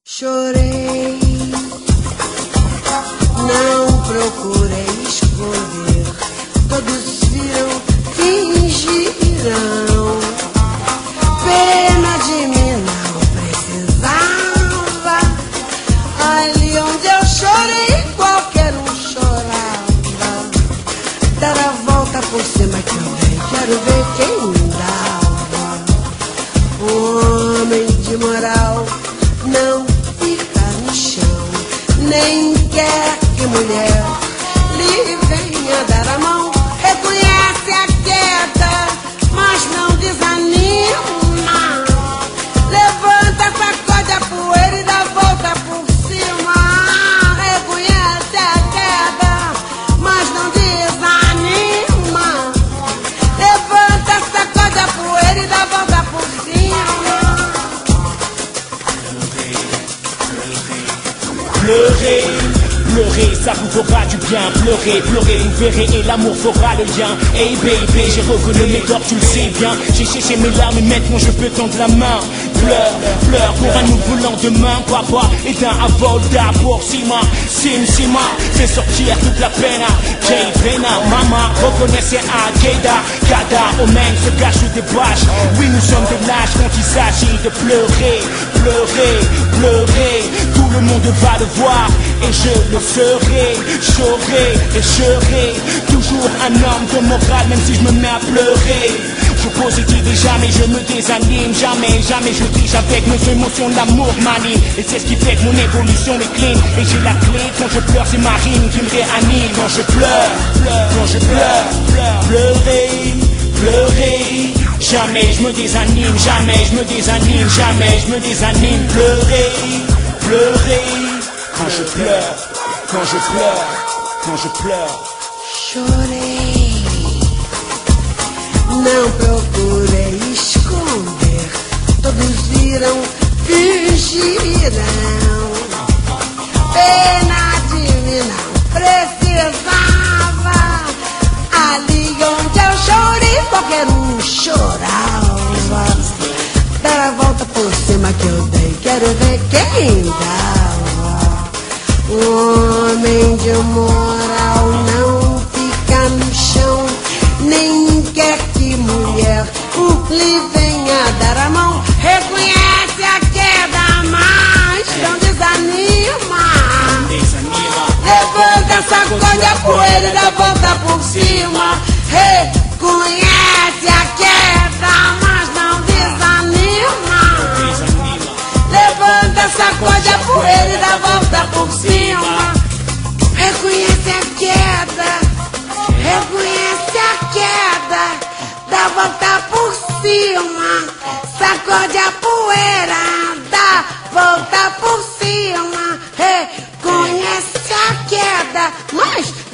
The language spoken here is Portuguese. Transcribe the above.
Chorei, não procurei esconder, todos viram, fingirão. Pena de mim não precisava, ali onde eu chorei qualquer um chorava. Dar a volta por cima que eu dei, quero ver quem dava. Um homem de moral não nem quer que mulher lhe venha dar a mão. Reconhece a queda, mas não desanima. Levanta, sacode a poeira e dá a volta por cima. Reconhece a queda, mas não desanima. Levanta, sacode a poeira e dá a volta por cima. Pleurez, pleurez, ça vous fera du bien. Pleurez, pleurez, vous verrez et l'amour fera le lien. Hey baby, j'ai reconnu mes torts, tu le sais bien. J'ai séché mes larmes et maintenant je peux tendre la main. Pleure, pleure pour un nouveau lendemain. Papa est un volta pour Sima. Sima, fait sortir toute la peine. Jay Pena, maman, reconnaissez à Keida. Kada, Omen se cache sous des bâches. Oui, nous sommes des lâches quand il s'agit de pleurer. Pleurer, pleurer, tout le monde va le voir. Et je le ferai, j'aurai et serai toujours un homme de morale, même si je me mets à pleurer. Je positive et jamais je me désanime. Jamais, jamais je triche avec mes émotions, l'amour m'anime. Et c'est ce qui fait que mon évolution est clean. Et j'ai la clé, quand je pleure c'est ma rime qui me réanime. Quand je pleure, quand je pleure, pleurer, pleurer. Jamais je me désanime, jamais je me désanime, jamais je me désanime. Pleurer, pleurer. Quand je pleure, quand je pleure, quand je pleure. Chorei, não procurei esconder, todos viram, fingirão. Pena de mim não precisava, ali onde eu chorei qualquer um chorava. Dar a volta por cima que eu dei, quero ver quem dava. Um homem de moral não fica no chão, nem quer que mulher lhe venha dar a mão. Reconhece a queda, mas não desanima. Levanta, sacode a poeira e dá a volta por cima. Reconhece a queda, mas não desanima. Levanta, sacode a poeira e dá a volta por cima. Reconhece a queda, reconhece a queda, dá a volta por cima. Sacode a poeira, dá a volta por cima. Reconhece a queda, mas